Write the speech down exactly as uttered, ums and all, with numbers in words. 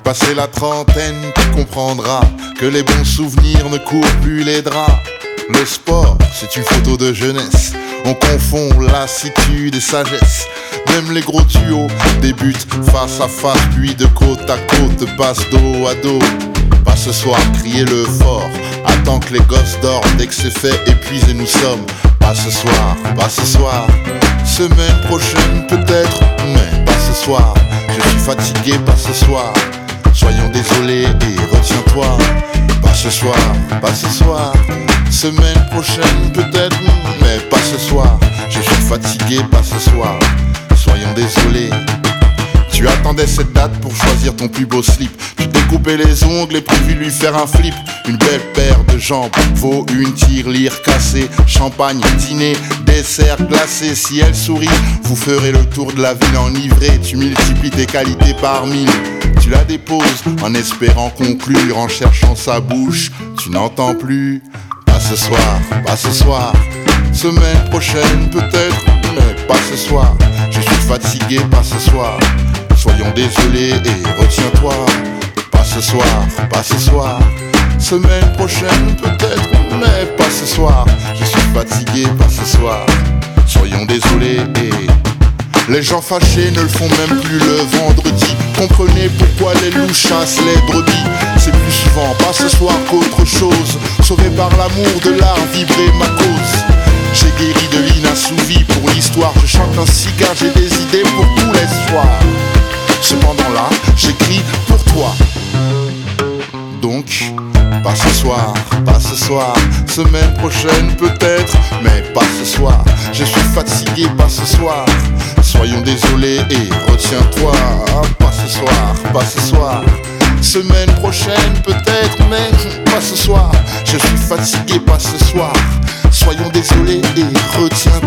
Passé la trentaine, tu comprendras que les bons souvenirs ne courent plus les draps. Le sport, c'est une photo de jeunesse. On confond lassitude et sagesse. Même les gros duos débutent face à face, puis de côte à côte passent dos à dos. Pas ce soir, criez-le fort. Attends que les gosses dorment, dès que c'est fait, épuisés nous sommes. Pas ce soir, pas ce soir. Semaine prochaine peut-être, mais pas ce soir. Je suis fatigué, pas ce soir. Soyons désolés et retiens-toi. Pas ce soir, pas ce soir. Semaine prochaine peut-être, mais pas ce soir. Je suis fatigué, pas ce soir. Soyons désolés. Tu attendais cette date pour choisir ton plus beau slip. Tu t'es coupé les ongles et prévu lui faire un flip. Une belle paire de jambes vaut une tirelire cassée. Champagne, dîner, dessert glacé. Si elle sourit, vous ferez le tour de la ville enivrée. Tu multiplies tes qualités par mille. Tu la déposes en espérant conclure. En cherchant sa bouche, tu n'entends plus. Pas ce soir, pas ce soir. Semaine prochaine peut-être, mais pas ce soir. Je suis fatigué, pas ce soir. Soyons désolés et retiens-toi. Pas ce soir, pas ce soir. Semaine prochaine peut-être, mais pas ce soir. Je suis fatigué, pas ce soir. Soyons désolés et... Les gens fâchés ne le font même plus le vendredi. Comprenez pourquoi les loups chassent les brebis. C'est plus souvent pas ce soir qu'autre chose. Sauvé par l'amour de l'art, vibrer ma cause. J'ai guéri de l'inassouvi pour l'histoire. Je chante un cigare, j'ai des idées pour tous les soirs. Cependant là, j'écris pour toi. Donc, pas ce soir, pas ce soir. Semaine prochaine peut-être, mais pas ce soir. Je suis fatigué, pas ce soir. Soyons désolés et retiens-toi. Pas ce soir, pas ce soir. Semaine prochaine peut-être, mais pas ce soir. Je suis fatigué, pas ce soir. Soyons désolés et retiens-toi.